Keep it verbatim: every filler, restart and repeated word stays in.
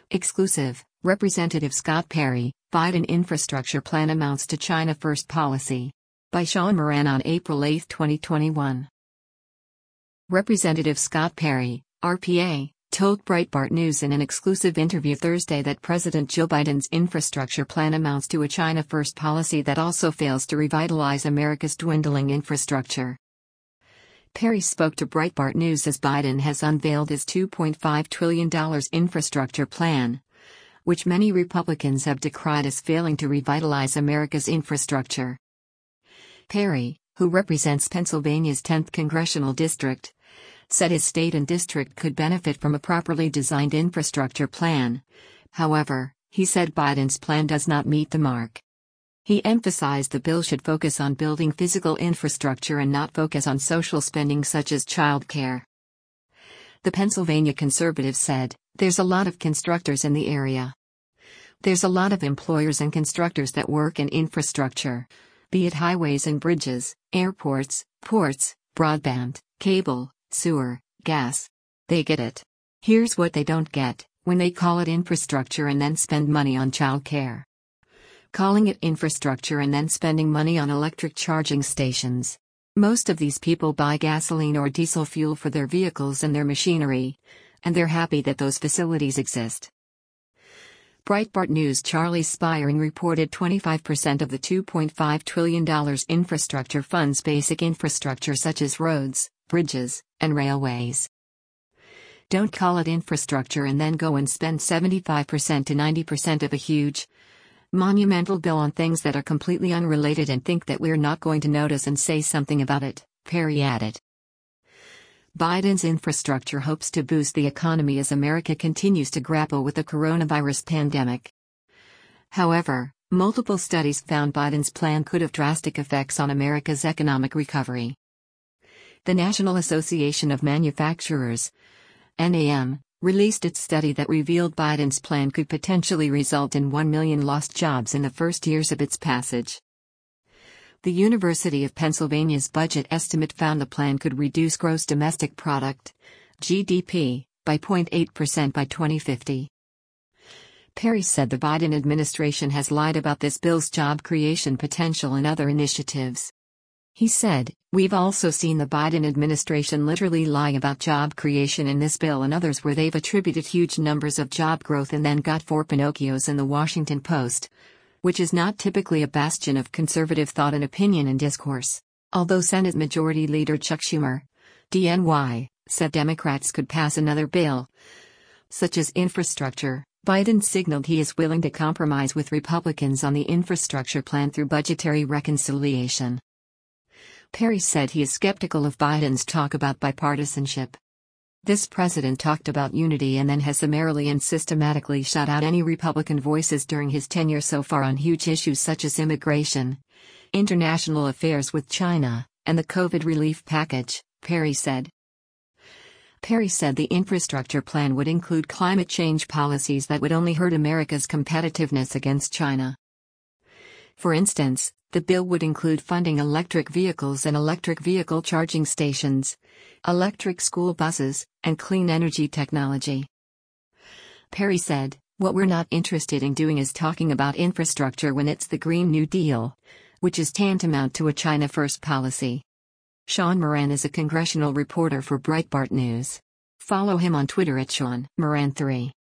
Exclusive, Representative Scott Perry, Biden infrastructure plan amounts to China First policy. By Sean Moran on April eighth, twenty twenty-one. Representative Scott Perry, R P A, told Breitbart News in an exclusive interview Thursday that President Joe Biden's infrastructure plan amounts to a China First policy that also fails to revitalize America's dwindling infrastructure. Perry spoke to Breitbart News as Biden has unveiled his two point five trillion dollars infrastructure plan, which many Republicans have decried as failing to revitalize America's infrastructure. Perry, who represents Pennsylvania's tenth congressional district, said his state and district could benefit from a properly designed infrastructure plan. However, he said Biden's plan does not meet the mark. He emphasized the bill should focus on building physical infrastructure and not focus on social spending such as child care. The Pennsylvania conservative said, "There's a lot of constructors in the area. There's a lot of employers and constructors that work in infrastructure, be it highways and bridges, airports, ports, broadband, cable, sewer, gas. They get it. Here's what they don't get, when they call it infrastructure and then spend money on child care. Calling it infrastructure and then spending money on electric charging stations. Most of these people buy gasoline or diesel fuel for their vehicles and their machinery, and they're happy that those facilities exist." Breitbart News' Charlie Spiering reported twenty-five percent of the two point five trillion dollars infrastructure funds basic infrastructure such as roads, bridges, and railways. Don't call it infrastructure and then go and spend seventy-five percent to ninety percent of a huge, monumental bill on things that are completely unrelated and think that we're not going to notice and say something about it, Perry added. Biden's infrastructure hopes to boost the economy as America continues to grapple with the coronavirus pandemic. However, multiple studies found Biden's plan could have drastic effects on America's economic recovery. The National Association of Manufacturers, N A M, released its study that revealed Biden's plan could potentially result in one million lost jobs in the first years of its passage. The University of Pennsylvania's budget estimate found the plan could reduce gross domestic product, G D P, by zero point eight percent by twenty fifty. Perry said the Biden administration has lied about this bill's job creation potential and other initiatives. He said, "We've also seen the Biden administration literally lie about job creation in this bill and others where they've attributed huge numbers of job growth and then got four Pinocchios in the Washington Post, which is not typically a bastion of conservative thought and opinion and discourse." Although Senate Majority Leader Chuck Schumer, D N Y, said Democrats could pass another bill, such as infrastructure, Biden signaled he is willing to compromise with Republicans on the infrastructure plan through budgetary reconciliation. Perry said he is skeptical of Biden's talk about bipartisanship. This president talked about unity and then has summarily and systematically shut out any Republican voices during his tenure so far on huge issues such as immigration, international affairs with China, and the COVID relief package, Perry said. Perry said the infrastructure plan would include climate change policies that would only hurt America's competitiveness against China. For instance, the bill would include funding electric vehicles and electric vehicle charging stations, electric school buses, and clean energy technology. Perry said, "What we're not interested in doing is talking about infrastructure when it's the Green New Deal, which is tantamount to a China First policy." Sean Moran is a congressional reporter for Breitbart News. Follow him on Twitter at Sean Moran three.